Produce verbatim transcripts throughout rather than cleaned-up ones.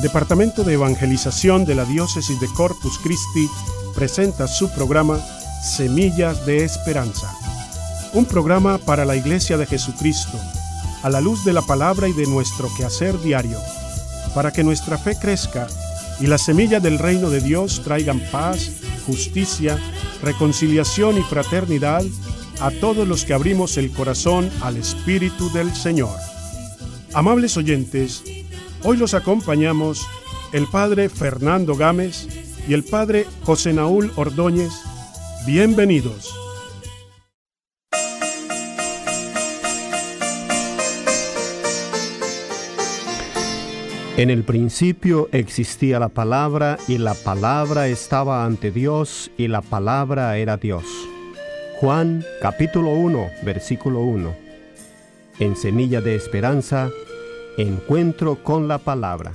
El Departamento de Evangelización de la Diócesis de Corpus Christi presenta su programa Semillas de Esperanza, un programa para la Iglesia de Jesucristo, a la luz de la palabra y de nuestro quehacer diario, para que nuestra fe crezca y las semillas del reino de Dios traigan paz, justicia, reconciliación y fraternidad a todos los que abrimos el corazón al Espíritu del Señor. Amables oyentes, hoy los acompañamos el Padre Fernando Gámez y el Padre José Naúl Ordóñez. Bienvenidos. En el principio existía la palabra, y la palabra estaba ante Dios, y la palabra era Dios. Juan capítulo uno, versículo uno. En Semilla de Esperanza, encuentro con la palabra.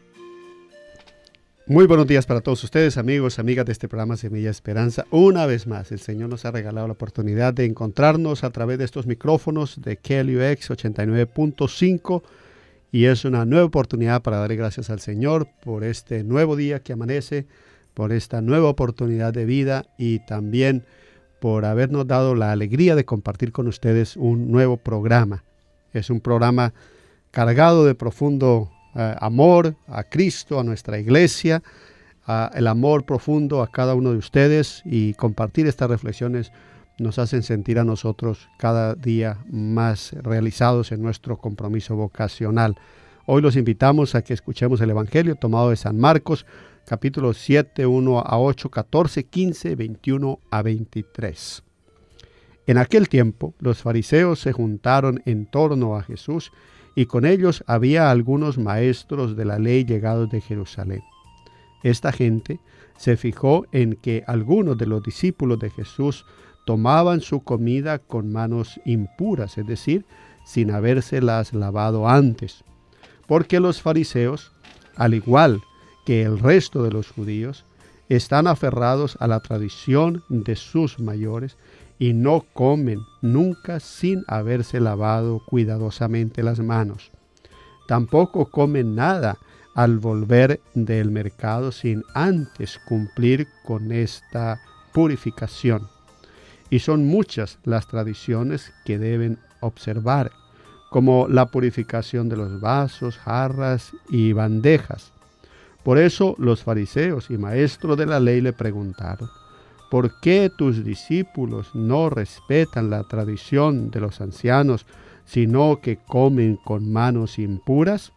Muy buenos días para todos ustedes, amigos, amigas de este programa Semilla de Esperanza. Una vez más, el Señor nos ha regalado la oportunidad de encontrarnos a través de estos micrófonos de K L U X ochenta y nueve punto cinco. Y es una nueva oportunidad para darle gracias al Señor por este nuevo día que amanece, por esta nueva oportunidad de vida y también por habernos dado la alegría de compartir con ustedes un nuevo programa. Es un programa cargado de profundo eh, amor a Cristo, a nuestra iglesia, a el amor profundo a cada uno de ustedes, y compartir estas reflexiones nos hacen sentir a nosotros cada día más realizados en nuestro compromiso vocacional. Hoy los invitamos a que escuchemos el Evangelio tomado de San Marcos, capítulo siete, uno a ocho, catorce, quince, veintiuno a veintitrés. En aquel tiempo, los fariseos se juntaron en torno a Jesús, y con ellos había algunos maestros de la ley llegados de Jerusalén. Esta gente se fijó en que algunos de los discípulos de Jesús tomaban su comida con manos impuras, es decir, sin habérselas lavado antes, porque los fariseos, al igual que el resto de los judíos, están aferrados a la tradición de sus mayores y no comen nunca sin haberse lavado cuidadosamente las manos. Tampoco comen nada al volver del mercado sin antes cumplir con esta purificación. Y son muchas las tradiciones que deben observar, como la purificación de los vasos, jarras y bandejas. Por eso los fariseos y maestros de la ley le preguntaron: ¿por qué tus discípulos no respetan la tradición de los ancianos, sino que comen con manos impuras?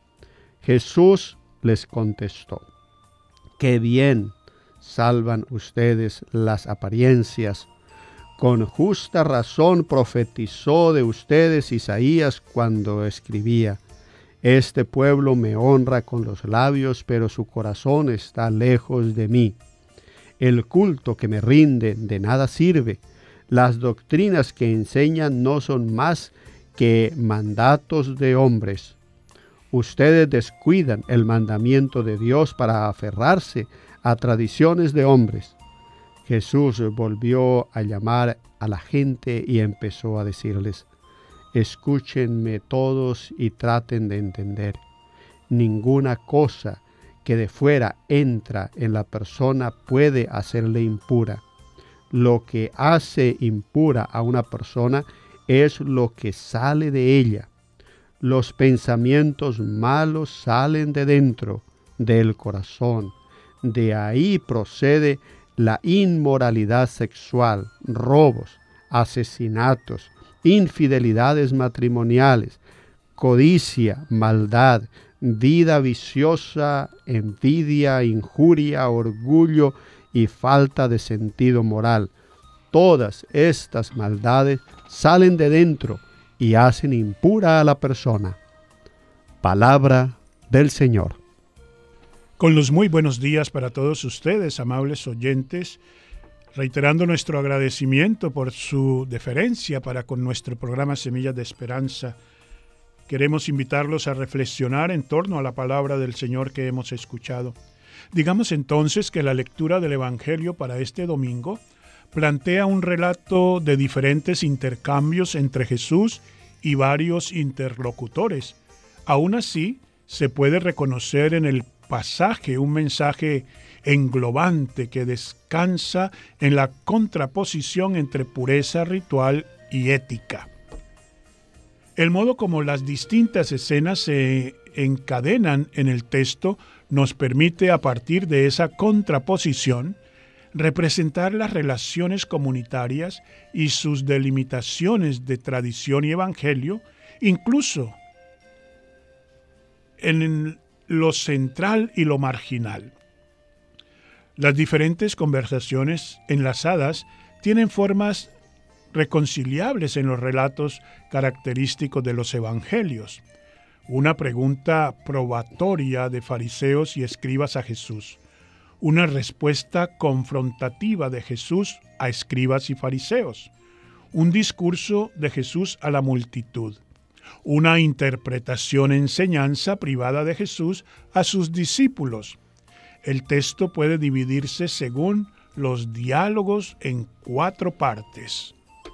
Jesús les contestó: ¡qué bien salvan ustedes las apariencias! Con justa razón profetizó de ustedes Isaías cuando escribía: este pueblo me honra con los labios, pero su corazón está lejos de mí. El culto que me rinden de nada sirve. Las doctrinas que enseñan no son más que mandatos de hombres. Ustedes descuidan el mandamiento de Dios para aferrarse a tradiciones de hombres. Jesús volvió a llamar a la gente y empezó a decirles: escúchenme todos y traten de entender. Ninguna cosa que de fuera entra en la persona puede hacerle impura. Lo que hace impura a una persona es lo que sale de ella. Los pensamientos malos salen de dentro, del corazón. De ahí procede la inmoralidad sexual, robos, asesinatos, infidelidades matrimoniales, codicia, maldad, vida viciosa, envidia, injuria, orgullo y falta de sentido moral. Todas estas maldades salen de dentro y hacen impura a la persona. Palabra del Señor. Con los muy buenos días para todos ustedes, amables oyentes, reiterando nuestro agradecimiento por su deferencia para con nuestro programa Semillas de Esperanza. Queremos invitarlos a reflexionar en torno a la palabra del Señor que hemos escuchado. Digamos entonces que la lectura del Evangelio para este domingo plantea un relato de diferentes intercambios entre Jesús y varios interlocutores. Aún así, se puede reconocer en el pasaje un mensaje englobante que descansa en la contraposición entre pureza ritual y ética. El modo como las distintas escenas se encadenan en el texto nos permite, a partir de esa contraposición, representar las relaciones comunitarias y sus delimitaciones de tradición y evangelio, incluso en lo central y lo marginal. Las diferentes conversaciones enlazadas tienen formas reconciliables en los relatos característicos de los evangelios. Una pregunta probatoria de fariseos y escribas a Jesús. Una respuesta confrontativa de Jesús a escribas y fariseos. Un discurso de Jesús a la multitud. Una interpretación enseñanza privada de Jesús a sus discípulos. El texto puede dividirse según los diálogos en cuatro partes.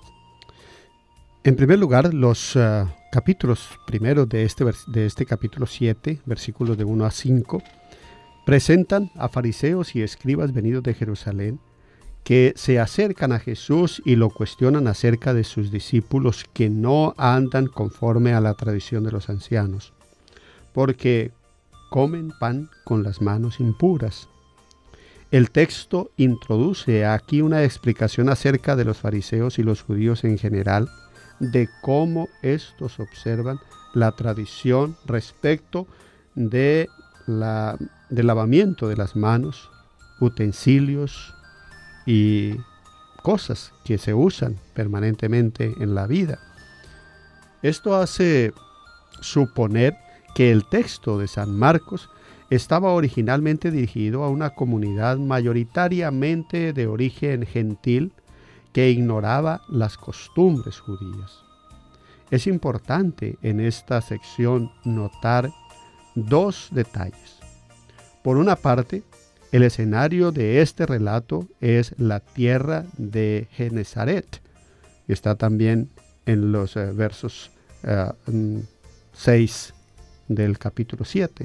En primer lugar, los uh, capítulos primeros de este, de este capítulo siete, versículos de uno a cinco, presentan a fariseos y escribas venidos de Jerusalén que se acercan a Jesús y lo cuestionan acerca de sus discípulos que no andan conforme a la tradición de los ancianos, porque comen pan con las manos impuras. El texto introduce aquí una explicación acerca de los fariseos y los judíos en general, de cómo estos observan la tradición respecto de la, del lavamiento de las manos, utensilios y cosas que se usan permanentemente en la vida. Esto hace suponer que el texto de San Marcos estaba originalmente dirigido a una comunidad mayoritariamente de origen gentil que ignoraba las costumbres judías. Es importante en esta sección notar dos detalles. Por una parte, el escenario de este relato es la tierra de Genesaret, que está también en los eh, versos eh, seis del capítulo siete.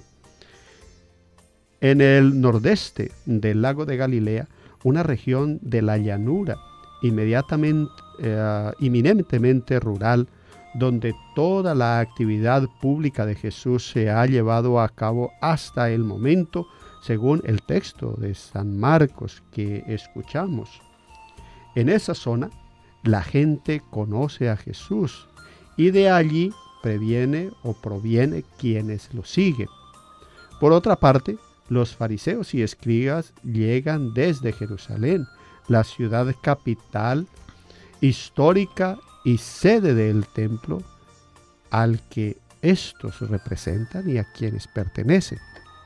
En el nordeste del lago de Galilea, una región de la llanura inmediatamente, eh, eminentemente rural, donde toda la actividad pública de Jesús se ha llevado a cabo hasta el momento, según el texto de San Marcos que escuchamos. En esa zona, la gente conoce a Jesús y de allí previene o proviene quienes lo siguen. Por otra parte, los fariseos y escribas llegan desde Jerusalén, la ciudad capital histórica y sede del templo al que estos representan y a quienes pertenecen.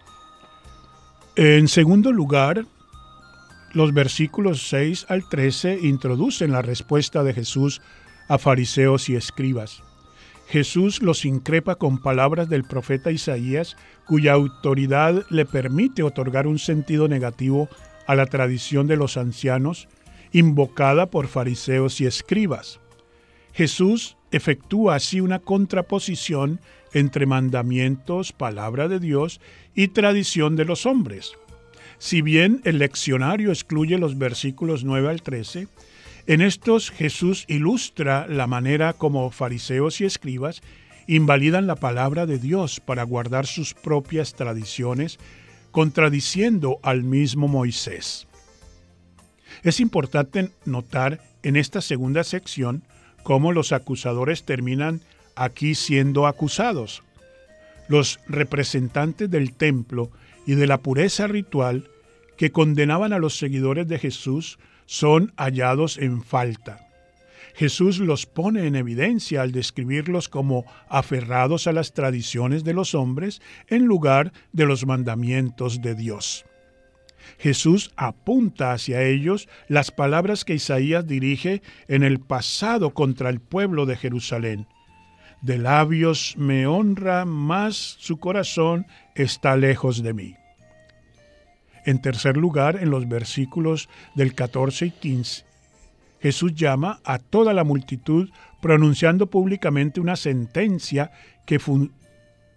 En segundo lugar, los versículos seis al trece introducen la respuesta de Jesús a fariseos y escribas. Jesús los increpa con palabras del profeta Isaías, cuya autoridad le permite otorgar un sentido negativo a la tradición de los ancianos, invocada por fariseos y escribas. Jesús efectúa así una contraposición entre mandamientos, palabra de Dios, y tradición de los hombres. Si bien el leccionario excluye los versículos nueve al trece, en estos Jesús ilustra la manera como fariseos y escribas invalidan la palabra de Dios para guardar sus propias tradiciones, contradiciendo al mismo Moisés. Es importante notar en esta segunda sección cómo los acusadores terminan aquí siendo acusados. Los representantes del templo y de la pureza ritual que condenaban a los seguidores de Jesús son hallados en falta. Jesús los pone en evidencia al describirlos como aferrados a las tradiciones de los hombres en lugar de los mandamientos de Dios. Jesús apunta hacia ellos las palabras que Isaías dirige en el pasado contra el pueblo de Jerusalén. De labios me honra, mas su corazón está lejos de mí. En tercer lugar, en los versículos del catorce y quince, Jesús llama a toda la multitud pronunciando públicamente una sentencia que, fun-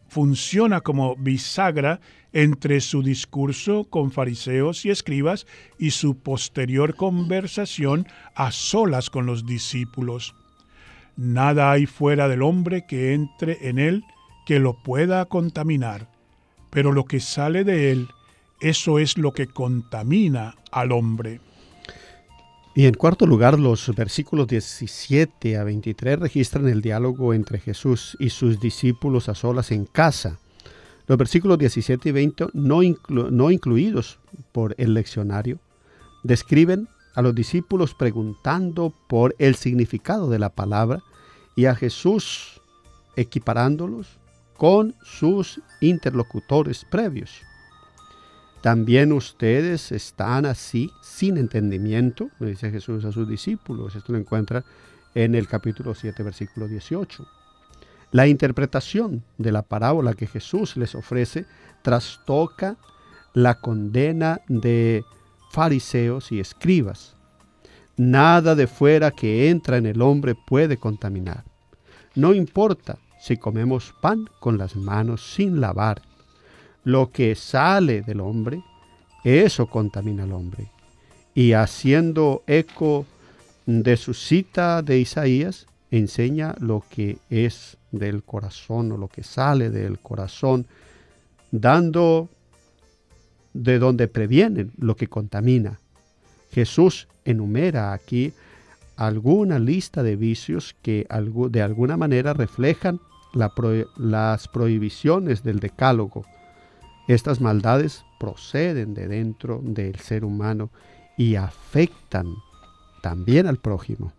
funciona como bisagra entre su discurso con fariseos y escribas y su posterior conversación a solas con los discípulos. Nada hay fuera del hombre que entre en él que lo pueda contaminar, pero lo que sale de él, eso es lo que contamina al hombre. Y en cuarto lugar, los versículos diecisiete a veintitrés registran el diálogo entre Jesús y sus discípulos a solas en casa. Los versículos diecisiete y veinte, no, inclu- no incluidos por el leccionario, describen a los discípulos preguntando por el significado de la palabra y a Jesús equiparándolos con sus interlocutores previos. También ustedes están así sin entendimiento, le dice Jesús a sus discípulos. Esto lo encuentra en el capítulo siete, versículo dieciocho. La interpretación de la parábola que Jesús les ofrece trastoca la condena de fariseos y escribas. Nada de fuera que entra en el hombre puede contaminar. No importa si comemos pan con las manos sin lavar. Lo que sale del hombre, eso contamina al hombre. Y haciendo eco de su cita de Isaías, enseña lo que es del corazón o lo que sale del corazón, dando de donde previenen lo que contamina. Jesús enumera aquí alguna lista de vicios que de alguna manera reflejan la pro, las prohibiciones del decálogo. Estas maldades proceden de dentro del ser humano y afectan también al prójimo.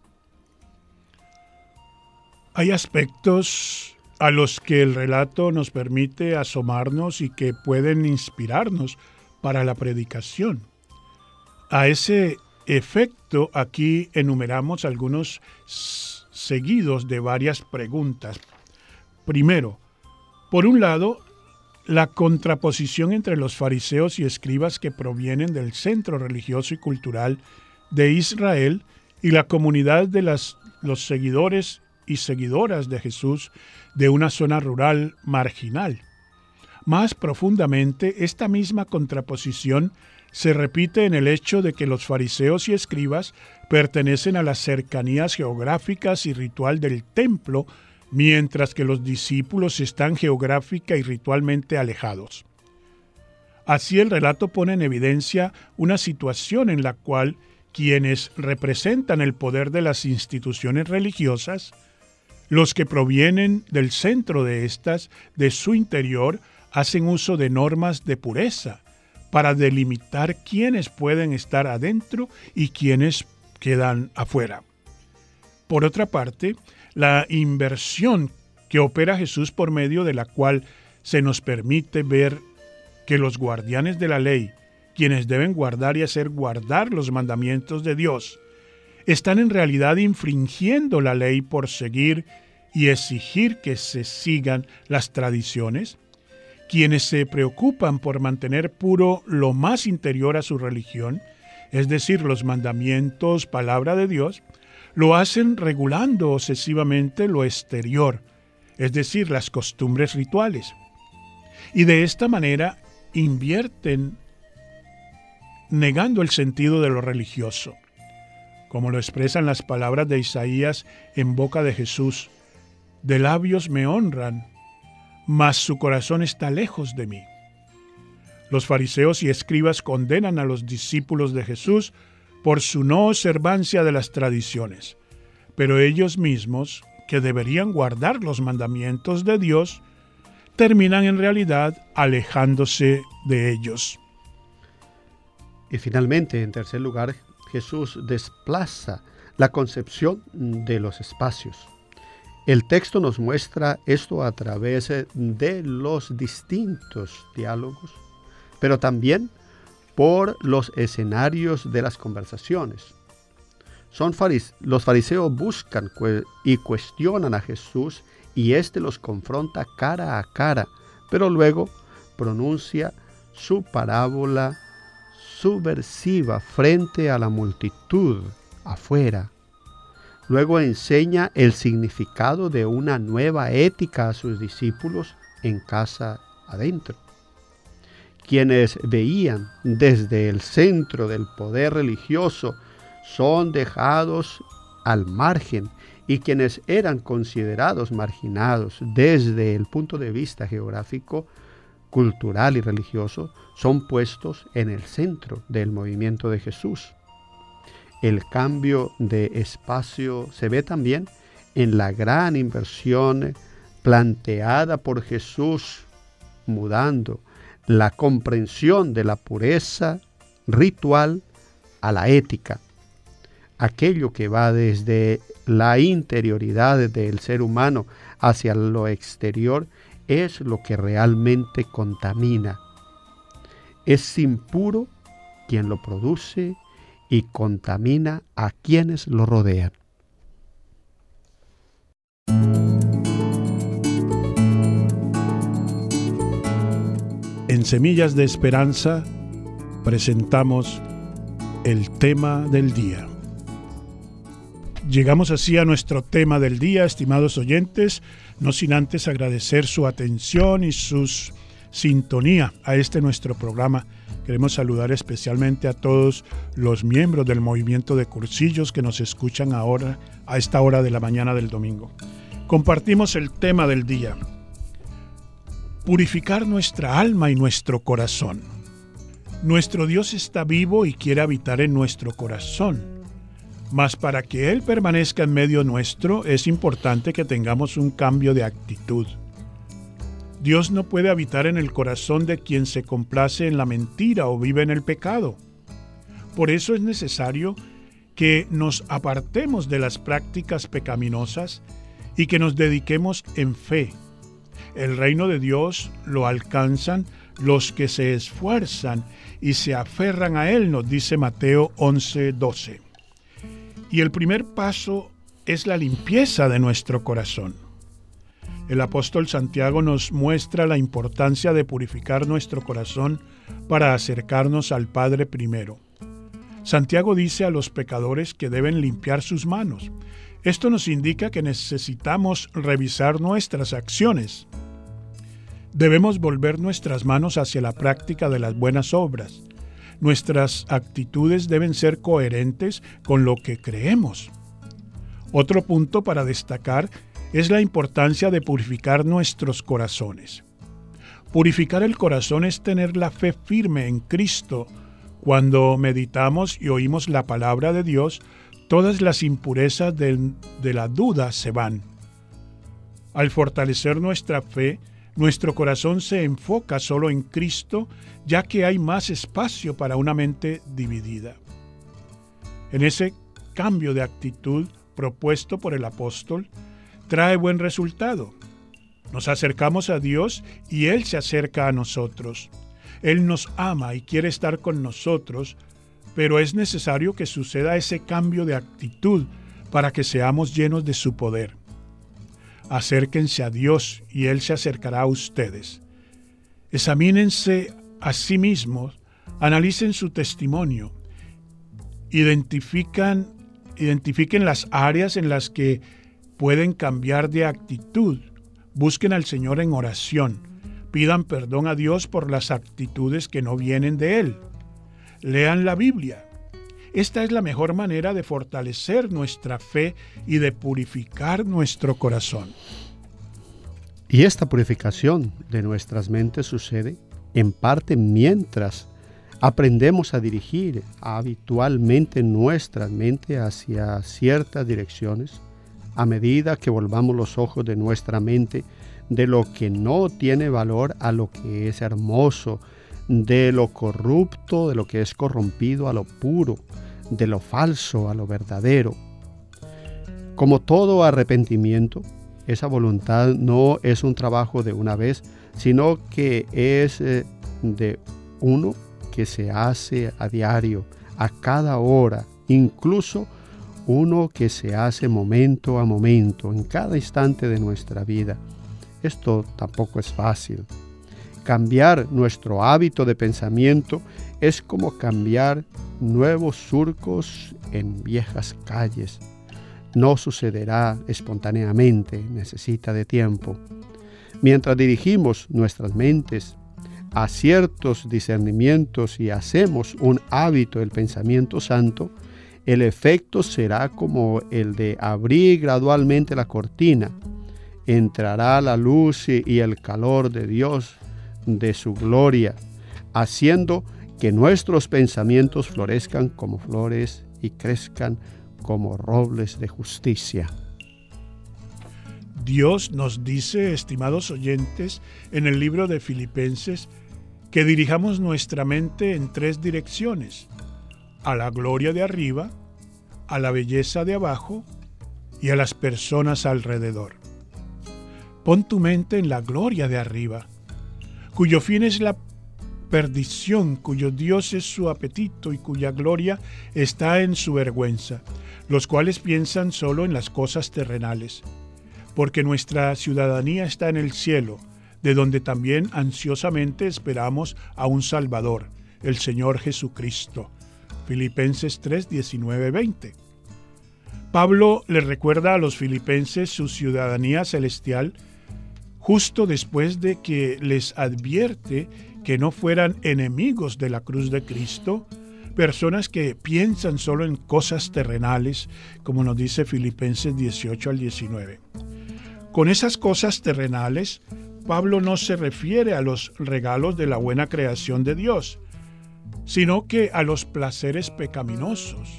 Hay aspectos a los que el relato nos permite asomarnos y que pueden inspirarnos para la predicación. A ese efecto, aquí enumeramos algunos seguidos de varias preguntas. Primero, por un lado, la contraposición entre los fariseos y escribas que provienen del centro religioso y cultural de Israel y la comunidad de las, los seguidores y seguidoras de Jesús de una zona rural marginal. Más profundamente, esta misma contraposición se repite en el hecho de que los fariseos y escribas pertenecen a las cercanías geográficas y ritual del templo, mientras que los discípulos están geográfica y ritualmente alejados. Así el relato pone en evidencia una situación en la cual quienes representan el poder de las instituciones religiosas, los que provienen del centro de estas, de su interior, hacen uso de normas de pureza para delimitar quiénes pueden estar adentro y quiénes quedan afuera. Por otra parte, la inversión que opera Jesús por medio de la cual se nos permite ver que los guardianes de la ley, quienes deben guardar y hacer guardar los mandamientos de Dios, están en realidad infringiendo la ley por seguir y exigir que se sigan las tradiciones. Quienes se preocupan por mantener puro lo más interior a su religión, es decir, los mandamientos, palabra de Dios, lo hacen regulando obsesivamente lo exterior, es decir, las costumbres rituales. Y de esta manera invierten negando el sentido de lo religioso, como lo expresan las palabras de Isaías en boca de Jesús: de labios me honran, mas su corazón está lejos de mí. Los fariseos y escribas condenan a los discípulos de Jesús por su no observancia de las tradiciones, pero ellos mismos, que deberían guardar los mandamientos de Dios, terminan en realidad alejándose de ellos. Y finalmente, en tercer lugar, Jesús desplaza la concepción de los espacios. El texto nos muestra esto a través de los distintos diálogos, pero también por los escenarios de las conversaciones. Son farise- los fariseos buscan cu- y cuestionan a Jesús y éste los confronta cara a cara, pero luego pronuncia su parábola subversiva frente a la multitud afuera. Luego enseña el significado de una nueva ética a sus discípulos en casa adentro. Quienes veían desde el centro del poder religioso son dejados al margen, y quienes eran considerados marginados desde el punto de vista geográfico, cultural y religioso son puestos en el centro del movimiento de Jesús. El cambio de espacio se ve también en la gran inversión planteada por Jesús, mudando la comprensión de la pureza ritual a la ética. Aquello que va desde la interioridad del ser humano hacia lo exterior es lo que realmente contamina. Es impuro quien lo produce y contamina a quienes lo rodean. En Semillas de Esperanza presentamos el tema del día. Llegamos así a nuestro tema del día, estimados oyentes, no sin antes agradecer su atención y su sintonía a este nuestro programa. Queremos saludar especialmente a todos los miembros del movimiento de cursillos que nos escuchan ahora a esta hora de la mañana del domingo. Compartimos el tema del día: purificar nuestra alma y nuestro corazón. Nuestro Dios está vivo y quiere habitar en nuestro corazón. Mas para que Él permanezca en medio nuestro, es importante que tengamos un cambio de actitud. Dios no puede habitar en el corazón de quien se complace en la mentira o vive en el pecado. Por eso es necesario que nos apartemos de las prácticas pecaminosas y que nos dediquemos en fe. El reino de Dios lo alcanzan los que se esfuerzan y se aferran a Él, nos dice Mateo once doce. Y el primer paso es la limpieza de nuestro corazón. El apóstol Santiago nos muestra la importancia de purificar nuestro corazón para acercarnos al Padre primero. Santiago dice a los pecadores que deben limpiar sus manos. Esto nos indica que necesitamos revisar nuestras acciones. Debemos volver nuestras manos hacia la práctica de las buenas obras. Nuestras actitudes deben ser coherentes con lo que creemos. Otro punto para destacar es la importancia de purificar nuestros corazones. Purificar el corazón es tener la fe firme en Cristo. Cuando meditamos y oímos la palabra de Dios, todas las impurezas de, de la duda se van. Al fortalecer nuestra fe, nuestro corazón se enfoca solo en Cristo, ya que hay más espacio para una mente dividida. En ese cambio de actitud propuesto por el apóstol, trae buen resultado. Nos acercamos a Dios y Él se acerca a nosotros. Él nos ama y quiere estar con nosotros, pero es necesario que suceda ese cambio de actitud para que seamos llenos de su poder. Acérquense a Dios y Él se acercará a ustedes. Examínense a sí mismos, analicen su testimonio, identifican, identifiquen las áreas en las que pueden cambiar de actitud, busquen al Señor en oración, pidan perdón a Dios por las actitudes que no vienen de Él. Lean la Biblia. Esta es la mejor manera de fortalecer nuestra fe y de purificar nuestro corazón. Y esta purificación de nuestras mentes sucede en parte mientras aprendemos a dirigir habitualmente nuestra mente hacia ciertas direcciones, a medida que volvamos los ojos de nuestra mente de lo que no tiene valor a lo que es hermoso, de lo corrupto, de lo que es corrompido a lo puro, de lo falso a lo verdadero. Como todo arrepentimiento, esa voluntad no es un trabajo de una vez, sino que es eh, de uno que se hace a diario, a cada hora, incluso uno que se hace momento a momento, en cada instante de nuestra vida. Esto tampoco es fácil. Cambiar nuestro hábito de pensamiento es como cambiar nuevos surcos en viejas calles. No sucederá espontáneamente, necesita de tiempo. Mientras dirigimos nuestras mentes a ciertos discernimientos y hacemos un hábito del pensamiento santo, el efecto será como el de abrir gradualmente la cortina. Entrará la luz y el calor de Dios, de su gloria, haciendo que nuestros pensamientos florezcan como flores y crezcan como robles de justicia. Dios nos dice, estimados oyentes, en el libro de Filipenses, que dirijamos nuestra mente en tres direcciones: a la gloria de arriba, a la belleza de abajo y a las personas alrededor. Pon tu mente en la gloria de arriba, cuyo fin es la perdición, cuyo Dios es su apetito y cuya gloria está en su vergüenza, los cuales piensan solo en las cosas terrenales, porque nuestra ciudadanía está en el cielo, de donde también ansiosamente esperamos a un Salvador, el Señor Jesucristo. Filipenses tres, diecinueve, veinte. Pablo le recuerda a los filipenses su ciudadanía celestial justo después de que les advierte que no fueran enemigos de la cruz de Cristo, personas que piensan solo en cosas terrenales, como nos dice Filipenses dieciocho al diecinueve. Con esas cosas terrenales, Pablo no se refiere a los regalos de la buena creación de Dios, sino que a los placeres pecaminosos.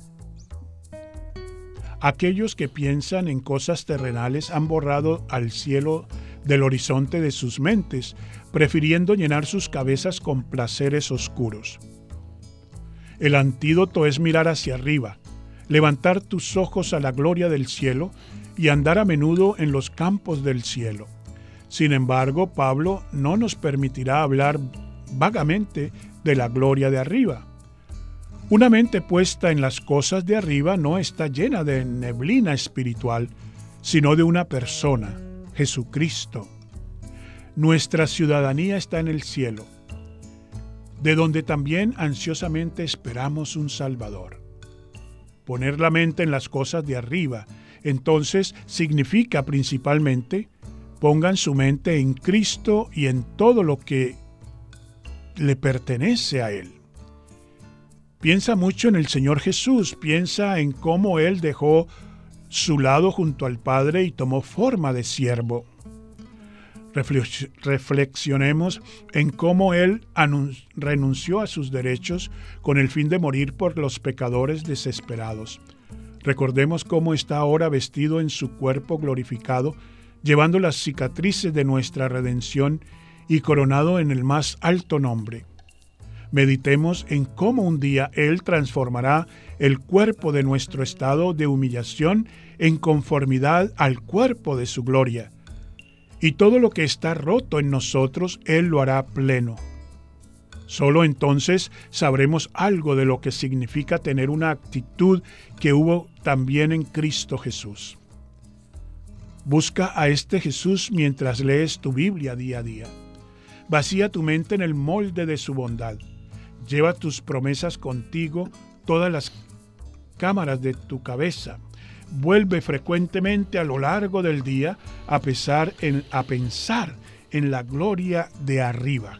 Aquellos que piensan en cosas terrenales han borrado al cielo del horizonte de sus mentes, prefiriendo llenar sus cabezas con placeres oscuros. El antídoto es mirar hacia arriba, levantar tus ojos a la gloria del cielo y andar a menudo en los campos del cielo. Sin embargo, Pablo no nos permitirá hablar vagamente de la gloria de arriba. Una mente puesta en las cosas de arriba no está llena de neblina espiritual, sino de una persona, Jesucristo. Nuestra ciudadanía está en el cielo, de donde también ansiosamente esperamos un Salvador. Poner la mente en las cosas de arriba, entonces, significa principalmente: pongan su mente en Cristo y en todo lo que le pertenece a Él. Piensa mucho en el Señor Jesús, piensa en cómo Él dejó su lado junto al Padre y tomó forma de siervo. Reflexionemos en cómo Él renunció a sus derechos con el fin de morir por los pecadores desesperados. Recordemos cómo está ahora vestido en su cuerpo glorificado, llevando las cicatrices de nuestra redención y coronado en el más alto nombre. Meditemos en cómo un día Él transformará el cuerpo de nuestro estado de humillación en conformidad al cuerpo de su gloria. Y todo lo que está roto en nosotros, Él lo hará pleno. Solo entonces sabremos algo de lo que significa tener una actitud que hubo también en Cristo Jesús. Busca a este Jesús mientras lees tu Biblia día a día. Vacía tu mente en el molde de su bondad. Lleva tus promesas contigo, todas las cámaras de tu cabeza. Vuelve frecuentemente a lo largo del día a, pesar en, a pensar en la gloria de arriba.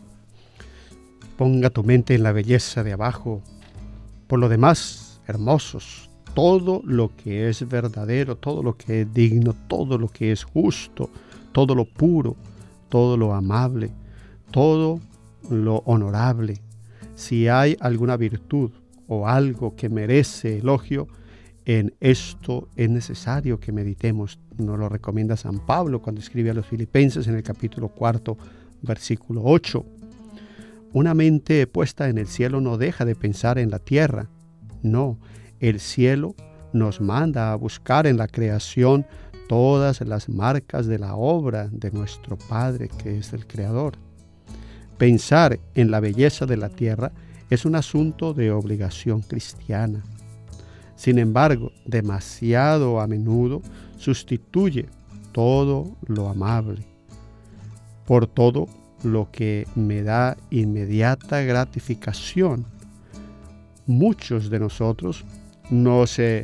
Ponga tu mente en la belleza de abajo. Por lo demás, hermosos, todo lo que es verdadero, todo lo que es digno, todo lo que es justo, todo lo puro, todo lo amable, todo lo honorable. Si hay alguna virtud o algo que merece elogio, en esto es necesario que meditemos. Nos lo recomienda San Pablo cuando escribe a los Filipenses en el capítulo cuarto, versículo ocho. Una mente puesta en el cielo no deja de pensar en la tierra. No, el cielo nos manda a buscar en la creación todas las marcas de la obra de nuestro Padre, que es el Creador. Pensar en la belleza de la tierra es un asunto de obligación cristiana. Sin embargo, demasiado a menudo sustituye todo lo amable por todo lo que me da inmediata gratificación. Muchos de nosotros nos eh,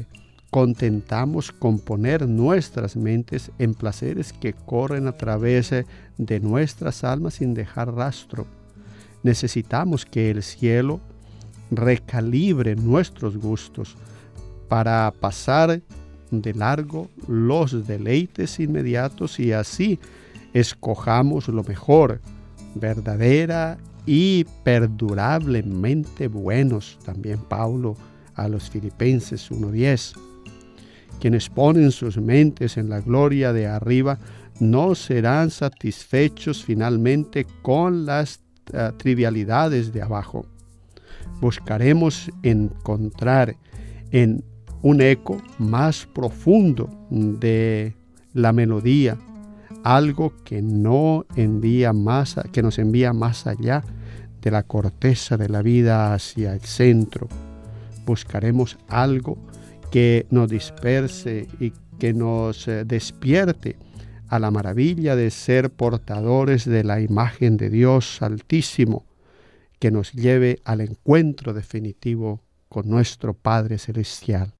contentamos con poner nuestras mentes en placeres que corren a través de nuestras almas sin dejar rastro. Necesitamos que el cielo recalibre nuestros gustos para pasar de largo los deleites inmediatos y así escojamos lo mejor, verdadera y perdurablemente buenos. También Pablo a los Filipenses uno diez. Quienes ponen sus mentes en la gloria de arriba no serán satisfechos finalmente con las uh, trivialidades de abajo. Buscaremos encontrar en un eco más profundo de la melodía algo que, no envía más, que nos envía más allá de la corteza de la vida hacia el centro. Buscaremos algo que nos disperse y que nos eh, despierte a la maravilla de ser portadores de la imagen de Dios Altísimo, que nos lleve al encuentro definitivo con nuestro Padre Celestial.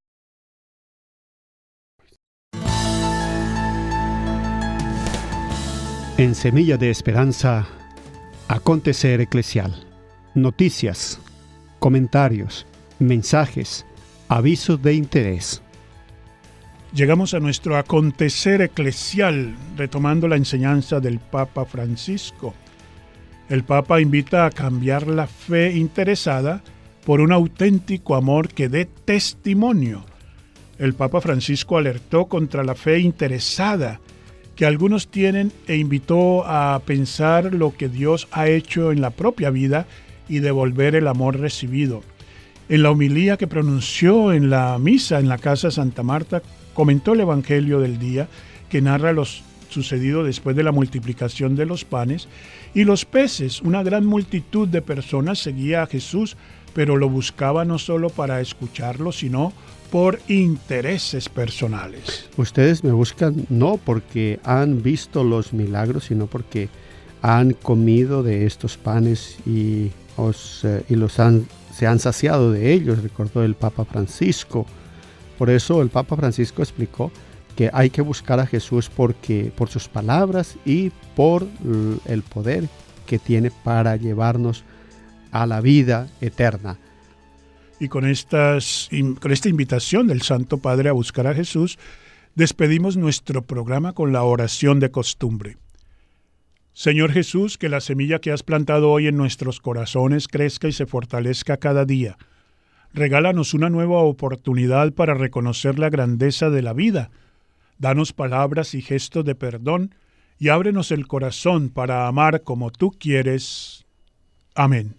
En Semilla de Esperanza, acontecer eclesial, noticias, comentarios, mensajes, avisos de interés. Llegamos a nuestro acontecer eclesial, retomando la enseñanza del Papa Francisco. El Papa invita a cambiar la fe interesada por un auténtico amor que dé testimonio. El Papa Francisco alertó contra la fe interesada que algunos tienen e invitó a pensar lo que Dios ha hecho en la propia vida y devolver el amor recibido. En la homilía que pronunció en la misa en la Casa Santa Marta, comentó el Evangelio del día que narra lo sucedido después de la multiplicación de los panes y los peces. Una gran multitud de personas seguía a Jesús, pero lo buscaba no solo para escucharlo, sino por intereses personales. Ustedes me buscan no porque han visto los milagros, sino porque han comido de estos panes y, os, eh, y los han, se han saciado de ellos, recordó el Papa Francisco. Por eso el Papa Francisco explicó que hay que buscar a Jesús porque, por sus palabras y por el poder que tiene para llevarnos a la vida eterna. Y con, estas, con esta invitación del Santo Padre a buscar a Jesús, despedimos nuestro programa con la oración de costumbre. Señor Jesús, que la semilla que has plantado hoy en nuestros corazones crezca y se fortalezca cada día. Regálanos una nueva oportunidad para reconocer la grandeza de la vida. Danos palabras y gestos de perdón y ábrenos el corazón para amar como tú quieres. Amén.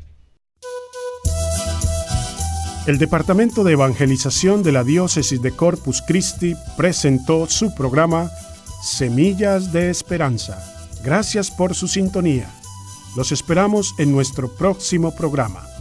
El Departamento de Evangelización de la Diócesis de Corpus Christi presentó su programa Semillas de Esperanza. Gracias por su sintonía. Los esperamos en nuestro próximo programa.